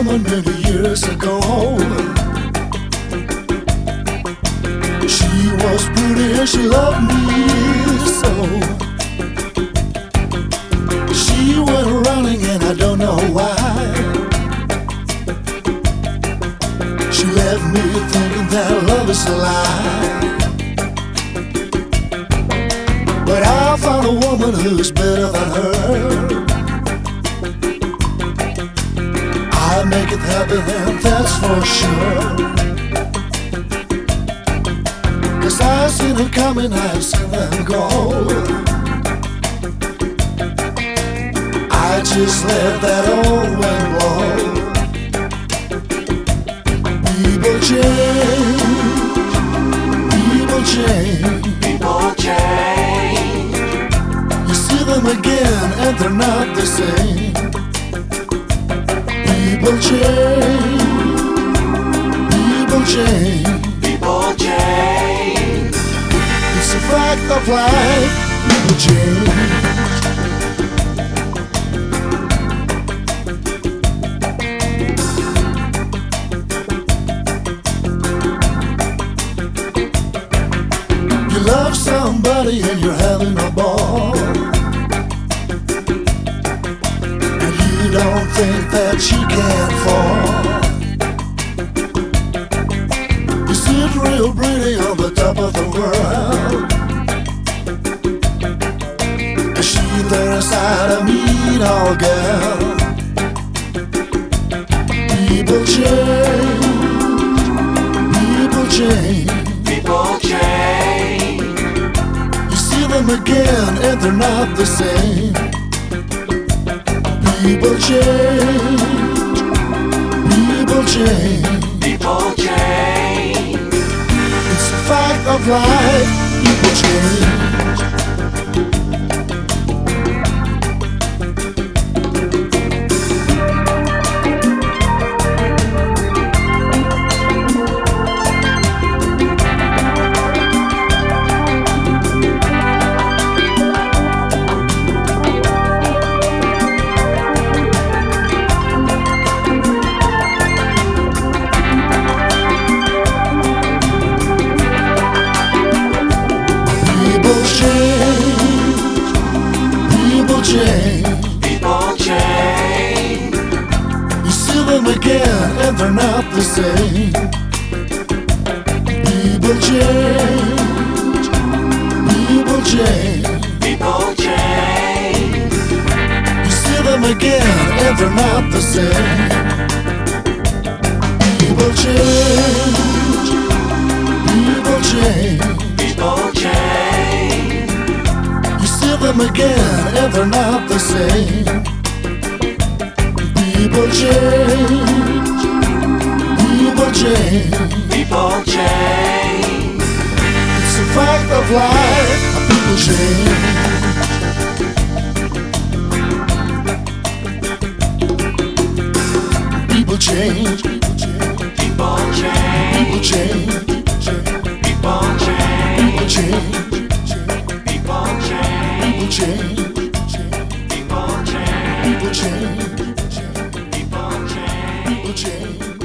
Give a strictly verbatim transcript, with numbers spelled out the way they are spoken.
woman many years ago. She was pretty and she loved me so. She went running and I don't know why. She left me thinking that love is a lie. But I found a woman who's better than her. I make it happen and that's for sure. Cause I've seen her coming, I've seen them go. I just let that old wind blow. People change, people change, People change. you see them again and they're not the same. People change, people change, People change. it's a fact of life. People change. You love somebody and you're having a ball, and you don't think that you can fall. You sit real pretty on the top of the world, and she there inside a mean old girl. People change, people change, People change. you see them again and they're not the same. People change, people change, People change. it's a fact of life. People change. People change, people change, People change. you see them again and they're not the same. People change, people change, People change. you see them again and they're not the same. People change, people change, People change. you see them again and they're not the same. People change, people change, People change. it's a fact of life. People change. People change, people change, People people change. change, People change. people change, People change. people change, People change. people change, People change. people change.